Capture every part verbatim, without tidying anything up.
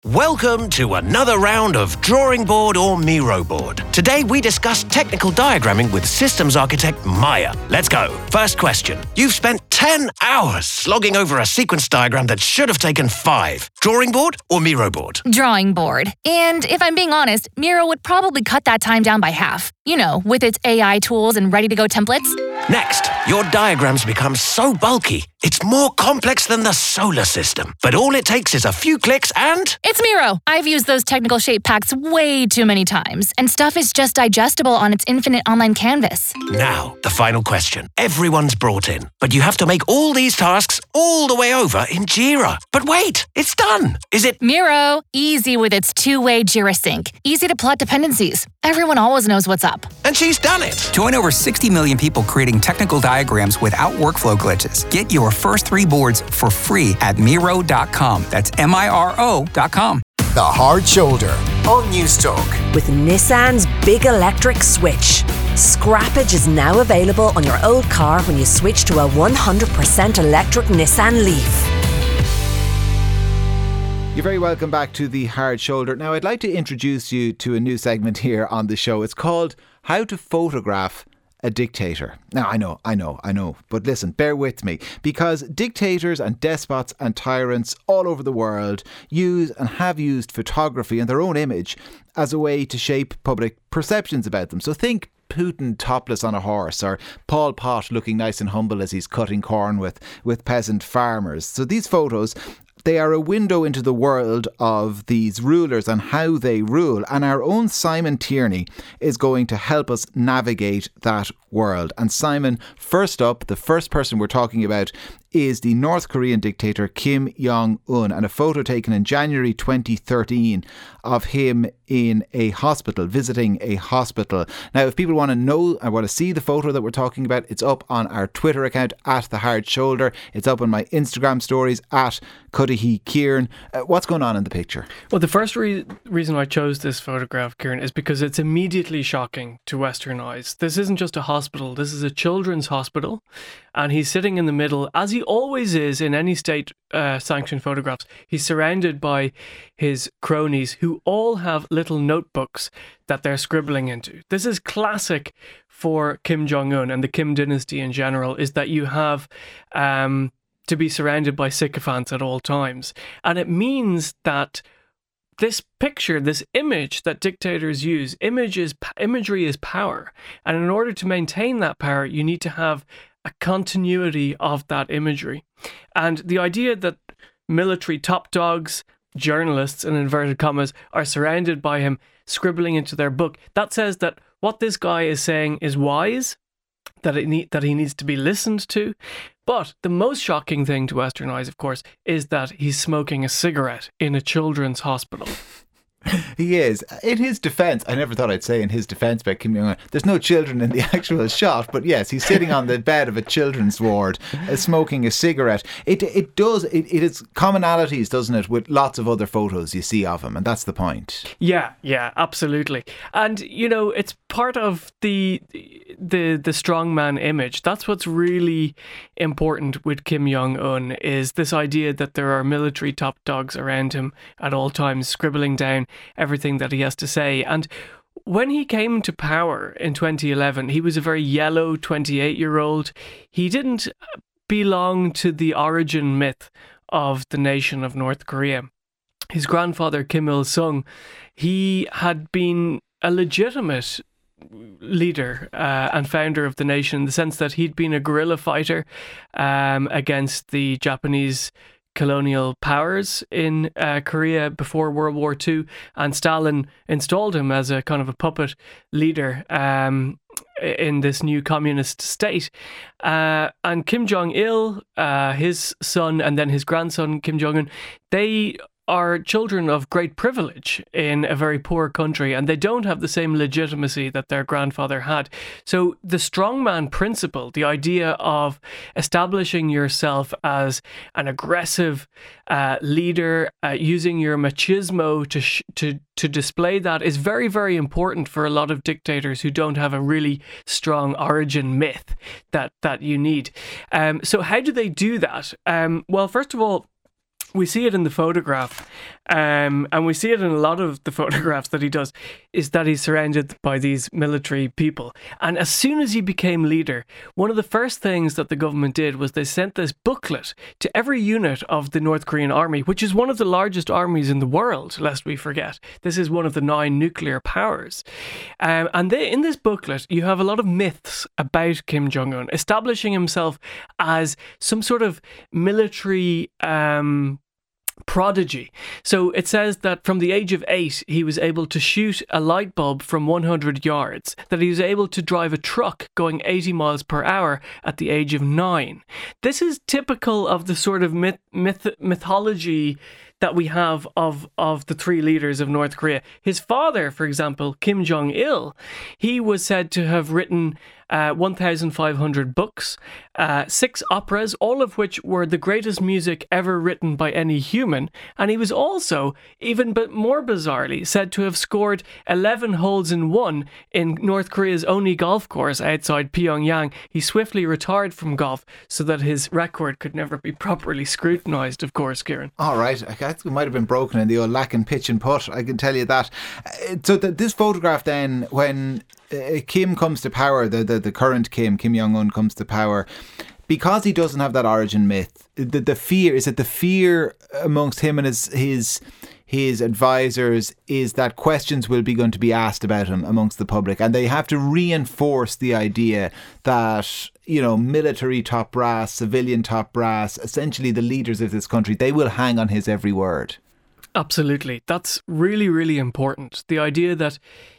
Welcome to another round of Drawing Board or Miro Board. Today we discuss technical diagramming with systems architect Maya. Let's go. First question. You've spent ten hours slogging over a sequence diagram that should have taken five. Drawing board or Miro board? Drawing board. And if I'm being honest, Miro would probably cut that time down by half. You know, with its A I tools and ready-to-go templates. Next, your diagrams become so bulky, it's more complex than the solar system. But all it takes is a few clicks and... It's Miro. I've used those technical shape packs way too many times, and stuff is just digestible on its infinite online canvas. Now, the final question. Everyone's brought in, but you have to make all these tasks all the way over in Jira. But wait, it's done. Is it... Miro, easy with its two-way Jira sync. Easy to plot dependencies. Everyone always knows what's up. And she's done it. Join over sixty million people creating technical diagrams without workflow glitches. Get your first three boards for free at Miro dot com. That's M I R O dot com. The Hard Shoulder on News Talk. With Nissan's big electric switch. Scrappage is now available on your old car when you switch to a one hundred percent electric Nissan Leaf. You're very welcome back to The Hard Shoulder. Now, I'd like to introduce you to a new segment here on the show. It's called How to Photograph a Dictator. Now, I know, I know, I know, but listen, bear with me, because dictators and despots and tyrants all over the world use and have used photography and their own image as a way to shape public perceptions about them. So think Putin topless on a horse, or Pol Pot looking nice and humble as he's cutting corn with, with peasant farmers. So these photos, they are a window into the world of these rulers and how they rule. And our own Simon Tierney is going to help us navigate that world. And Simon, first up, the first person we're talking about is the North Korean dictator Kim Jong-un, and a photo taken in January twenty thirteen of him in a hospital, visiting a hospital. Now, if people want to know and want to see the photo that we're talking about, it's up on our Twitter account at The Hard Shoulder. It's up on my Instagram stories at Cudahy Kieran. Uh, what's going on in the picture? Well, the first re- reason I chose this photograph, Kieran, is because it's immediately shocking to Western eyes. This isn't just a hospital, this is a children's hospital, and he's sitting in the middle, as he always is in any state uh, sanctioned photographs. He's surrounded by his cronies who all have little notebooks that they're scribbling into. This is classic for Kim Jong-un and the Kim dynasty in general, is that you have um, to be surrounded by sycophants at all times. And it means that this picture, this image that dictators use, image is, imagery is power. And in order to maintain that power, you need to have a continuity of that imagery. And the idea that military top dogs, journalists in inverted commas, are surrounded by him scribbling into their book, that says that what this guy is saying is wise, that it need, that he needs to be listened to. But the most shocking thing to Western eyes, of course, is that he's smoking a cigarette in a children's hospital. He is. In his defence, I never thought I'd say in his defence about Kim Jong-un, there's no children in the actual shot, but yes, he's sitting on the bed of a children's ward uh, smoking a cigarette. It it does, it, it is commonalities, doesn't it, with lots of other photos you see of him, and that's the point. Yeah, yeah, absolutely. And, you know, it's part of the the the strongman image. That's what's really important with Kim Jong-un, is this idea that there are military top dogs around him at all times, scribbling down everything that he has to say. And when he came to power in twenty eleven, he was a very yellow twenty-eight-year-old. He didn't belong to the origin myth of the nation of North Korea. His grandfather, Kim Il-sung, he had been a legitimate leader uh, and founder of the nation, in the sense that he'd been a guerrilla fighter um, against the Japanese colonial powers in uh, Korea before World War Two, and Stalin installed him as a kind of a puppet leader um, in this new communist state. Uh, and Kim Jong-il, uh, his son, and then his grandson, Kim Jong-un, they are children of great privilege in a very poor country, and they don't have the same legitimacy that their grandfather had. So the strongman principle, the idea of establishing yourself as an aggressive uh, leader, uh, using your machismo to sh- to to display that, is very, very important for a lot of dictators who don't have a really strong origin myth that that you need. Um, so how do they do that? Um, well, first of all, we see it in the photograph, um, and we see it in a lot of the photographs that he does, is that he's surrounded by these military people. And as soon as he became leader, one of the first things that the government did was they sent this booklet to every unit of the North Korean army, which is one of the largest armies in the world, lest we forget. This is one of the nine nuclear powers. Um, and they, in this booklet, you have a lot of myths about Kim Jong-un, establishing himself as some sort of military um, prodigy. So it says that from the age of eight, he was able to shoot a light bulb from one hundred yards, that he was able to drive a truck going eighty miles per hour at the age of nine. This is typical of the sort of myth, myth mythology that we have of, of the three leaders of North Korea. His father, for example, Kim Jong-il, he was said to have written uh, one thousand five hundred books, uh, six operas, all of which were the greatest music ever written by any human. And he was also, even but more bizarrely, said to have scored eleven holes in one in North Korea's only golf course outside Pyongyang. He swiftly retired from golf so that his record could never be properly scrutinised, of course, Kieran. All right. I think it might have been broken in the old lacking pitch and putt, I can tell you that. Uh, So th- this photograph then, when uh, Kim comes to power, the, the, the current Kim, Kim Jong-un comes to power, because he doesn't have that origin myth, the, the fear, is it the fear amongst him and his his his advisors is that questions will be going to be asked about him amongst the public, and they have to reinforce the idea that, you know, military top brass, civilian top brass, essentially the leaders of this country, they will hang on his every word. Absolutely. That's really, really important. The idea that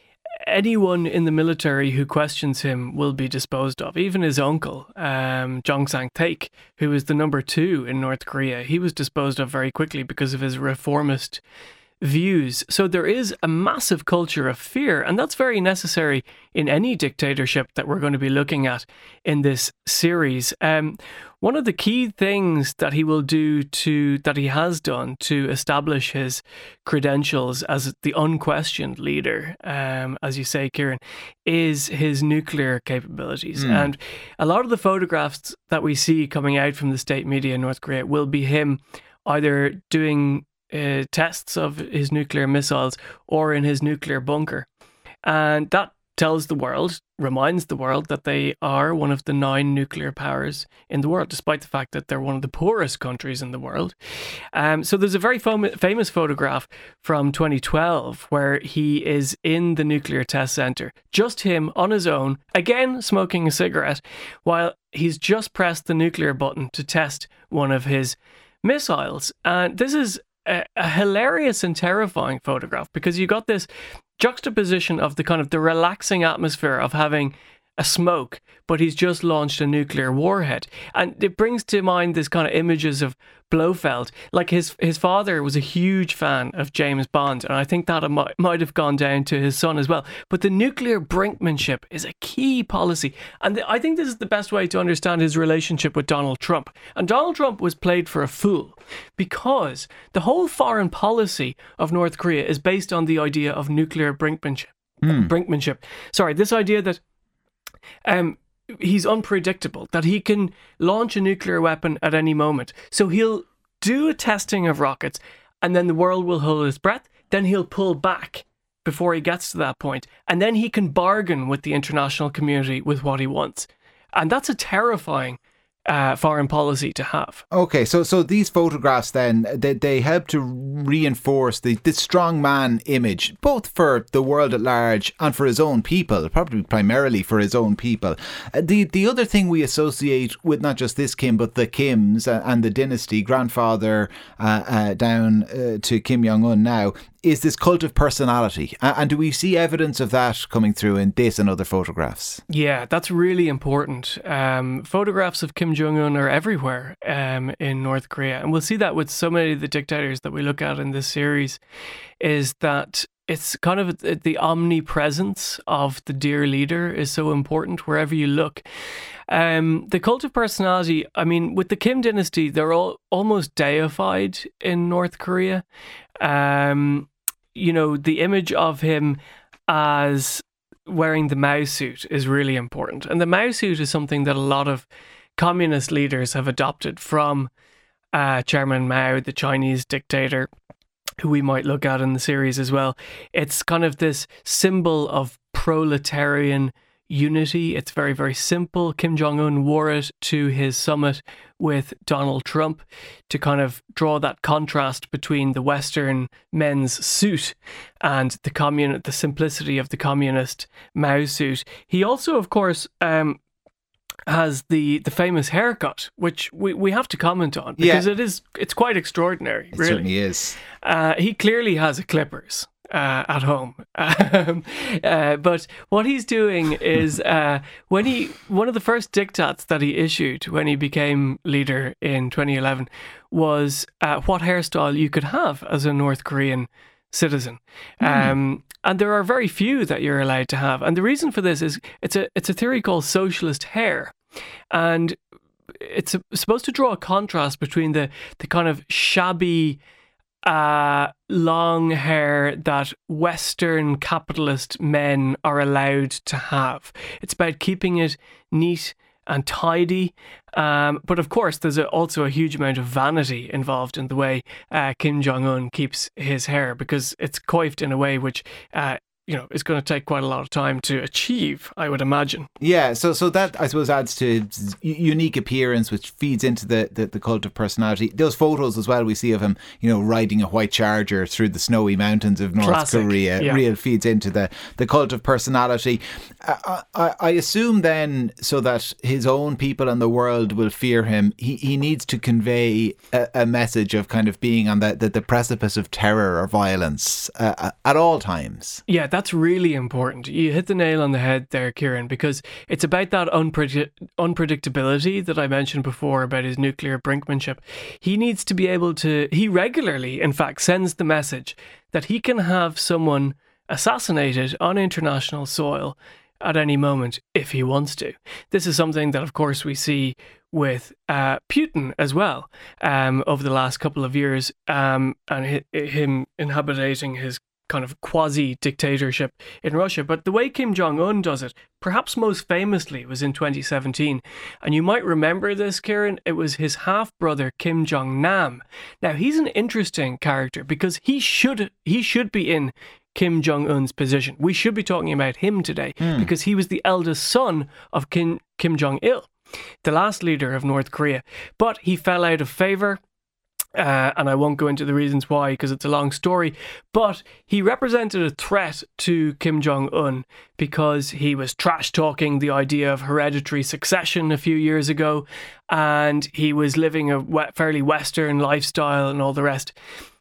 anyone in the military who questions him will be disposed of. Even his uncle, um, Jong Sang-taek, who is the number two in North Korea, he was disposed of very quickly because of his reformist views. So there is a massive culture of fear, and that's very necessary in any dictatorship that we're going to be looking at in this series. Um, one of the key things that he will do to, that he has done to establish his credentials as the unquestioned leader, um, as you say, Kieran, is his nuclear capabilities. Mm. And a lot of the photographs that we see coming out from the state media in North Korea will be him either doing Uh, tests of his nuclear missiles or in his nuclear bunker. And that tells the world, reminds the world that they are one of the nine nuclear powers in the world, despite the fact that they're one of the poorest countries in the world. Um, so there's a very fam- famous photograph from twenty twelve where he is in the nuclear test center, just him on his own, again smoking a cigarette, while he's just pressed the nuclear button to test one of his missiles. And this is A, a hilarious and terrifying photograph, because you got this juxtaposition of the kind of the relaxing atmosphere of having a smoke, but he's just launched a nuclear warhead. And it brings to mind this kind of images of Blofeld. Like his his father was a huge fan of James Bond, and I think that might, might have gone down to his son as well. But the nuclear brinkmanship is a key policy. And the, I think this is the best way to understand his relationship with Donald Trump. And Donald Trump was played for a fool, because the whole foreign policy of North Korea is based on the idea of nuclear brinkmanship. Mm. Brinkmanship. Sorry, this idea that Um, he's unpredictable, that he can launch a nuclear weapon at any moment. So he'll do a testing of rockets, and then the world will hold its breath. Then he'll pull back before he gets to that point. And then he can bargain with the international community with what he wants. And that's a terrifying Uh, foreign policy to have. Okay, so so these photographs then, they, they help to reinforce the, the strong man image, both for the world at large and for his own people, probably primarily for his own people. Uh, the the other thing we associate with not just this Kim, but the Kims uh, and the dynasty, grandfather uh, uh, down uh, to Kim Jong-un now, is this cult of personality. Uh, and do we see evidence of that coming through in this and other photographs? Yeah, that's really important. Um, photographs of Kim Jong-un are everywhere um, in North Korea. And we'll see that with so many of the dictators that we look at in this series, is that it's kind of the omnipresence of the dear leader is so important wherever you look. Um, the cult of personality, I mean, with the Kim dynasty, they're all almost deified in North Korea. Um, you know, the image of him as wearing the Mao suit is really important. And the Mao suit is something that a lot of communist leaders have adopted from uh, Chairman Mao, the Chinese dictator, who we might look at in the series as well. It's kind of this symbol of proletarian unity. It's very, very simple. Kim Jong-un wore it to his summit with Donald Trump to kind of draw that contrast between the Western men's suit and the commun- the simplicity of the communist Mao suit. He also, of course, um, has the, the famous haircut, which we, we have to comment on because yeah. it is it's quite extraordinary. It really. certainly is. Uh, he clearly has a clippers uh, at home, um, uh, but what he's doing is uh, when he one of the first diktats that he issued when he became leader in twenty eleven was uh, what hairstyle you could have as a North Korean citizen. Mm. Um, and there are very few that you're allowed to have. And the reason for this is it's a it's a theory called socialist hair. And it's a, supposed to draw a contrast between the, the kind of shabby uh, long hair that Western capitalist men are allowed to have. It's about keeping it neat and tidy. Um, but of course, there's a, also a huge amount of vanity involved in the way uh, Kim Jong-un keeps his hair, because it's coiffed in a way which, uh, you know, is going to take quite a lot of time to achieve, I would imagine. Yeah, so so that, I suppose, adds to unique appearance, which feeds into the, the, the cult of personality. Those photos as well we see of him, you know, riding a white charger through the snowy mountains of North Classic, Korea, yeah. real feeds into the, the cult of personality. I, I, I assume then, so that his own people and the world will fear him, he, he needs to convey a, a message of kind of being on the, the, the precipice of terror or violence uh, at all times. Yeah, that's That's really important. You hit the nail on the head there, Kieran, because it's about that unpredict- unpredictability that I mentioned before about his nuclear brinkmanship. He needs to be able to, he regularly, in fact, sends the message that he can have someone assassinated on international soil at any moment if he wants to. This is something that, of course, we see with uh, Putin as well um, over the last couple of years, um, and hi- him inhabiting his kind of quasi-dictatorship in Russia. But the way Kim Jong-un does it, perhaps most famously, was in twenty seventeen. And you might remember this, Kieran, it was his half-brother Kim Jong-nam. Now, he's an interesting character because he should he should be in Kim Jong-un's position. We should be talking about him today mm. because he was the eldest son of Kim, Kim Jong-il, the last leader of North Korea. But he fell out of favour. Uh, and I won't go into the reasons why because it's a long story, but he represented a threat to Kim Jong-un because he was trash talking the idea of hereditary succession a few years ago, and he was living a fairly Western lifestyle and all the rest.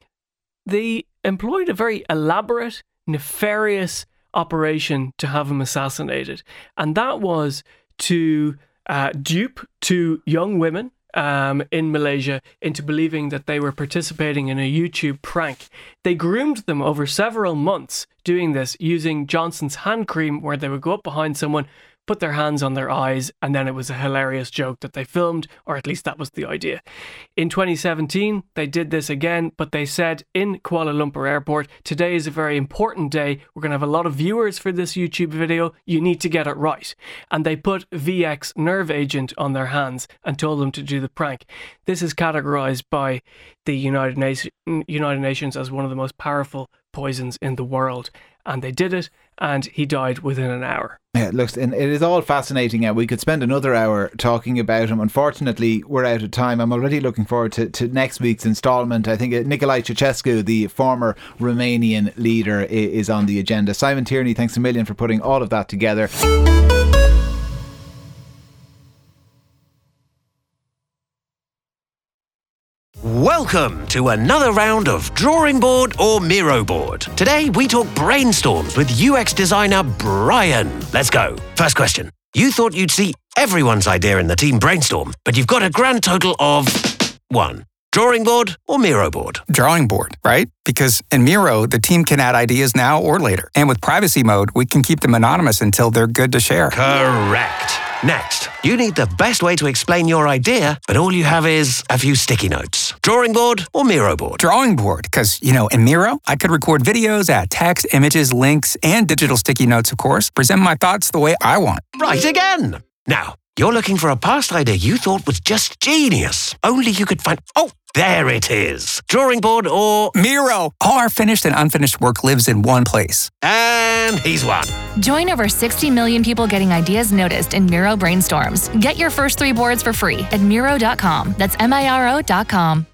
They employed a very elaborate, nefarious operation to have him assassinated, and that was to uh, dupe two young women Um, in Malaysia into believing that they were participating in a YouTube prank. They groomed them over several months doing this using Johnson's hand cream, where they would go up behind someone, put their hands on their eyes, and then it was a hilarious joke that they filmed, or at least that was the idea. In twenty seventeen, they did this again, but they said in Kuala Lumpur Airport, today is a very important day. We're going to have a lot of viewers for this YouTube video. You need to get it right. And they put V X nerve agent on their hands and told them to do the prank. This is categorized by the United, Na- United Nations as one of the most powerful poisons in the world. And they did it, and he died within an hour. Yeah, it looks, and it is all fascinating. And we could spend another hour talking about him. Unfortunately, we're out of time. I'm already looking forward to, to next week's instalment. I think Nicolae Ceausescu, the former Romanian leader, is on the agenda. Simon Tierney, thanks a million for putting all of that together. Welcome to another round of Drawing Board or Miro Board. Today we talk brainstorms with U X designer Brian. Let's go. First question. You thought you'd see everyone's idea in the team brainstorm, but you've got a grand total of one. Drawing board or Miro board? Drawing board, right? Because in Miro, the team can add ideas now or later. And with privacy mode, we can keep them anonymous until they're good to share. Correct. Next, you need the best way to explain your idea, but all you have is a few sticky notes. Drawing board or Miro board? Drawing board, because, you know, in Miro, I could record videos, add text, images, links, and digital sticky notes, of course, present my thoughts the way I want. Right again. Now, You're looking for a past idea you thought was just genius. Only you could find... Oh, there it is. Drawing board or... Miro! All our finished and unfinished work lives in one place. And he's won. Join over sixty million people getting ideas noticed in Miro Brainstorms. Get your first three boards for free at Miro dot com. That's M I R O dot com.